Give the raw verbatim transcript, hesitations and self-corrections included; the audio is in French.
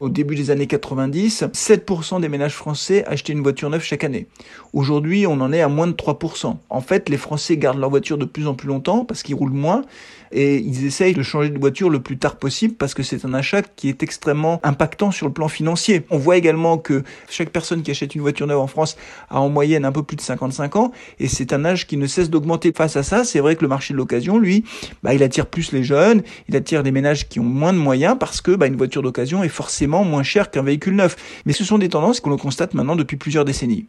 Au début des années quatre-vingt-dix, sept pour cent des ménages français achetaient une voiture neuve chaque année. Aujourd'hui, on en est à moins de trois pour cent. En fait, les Français gardent leur voiture de plus en plus longtemps parce qu'ils roulent moins et ils essayent de changer de voiture le plus tard possible parce que c'est un achat qui est extrêmement impactant sur le plan financier. On voit également que chaque personne qui achète une voiture neuve en France a en moyenne un peu plus de cinquante-cinq ans et c'est un âge qui ne cesse d'augmenter. Face à ça, c'est vrai que le marché de l'occasion, lui, bah, il attire plus les jeunes, il attire des ménages qui ont moins de moyens parce que bah, une voiture d'occasion est forcément moins chère qu'un véhicule neuf. Mais ce sont des tendances que l'on constate maintenant depuis plusieurs décennies.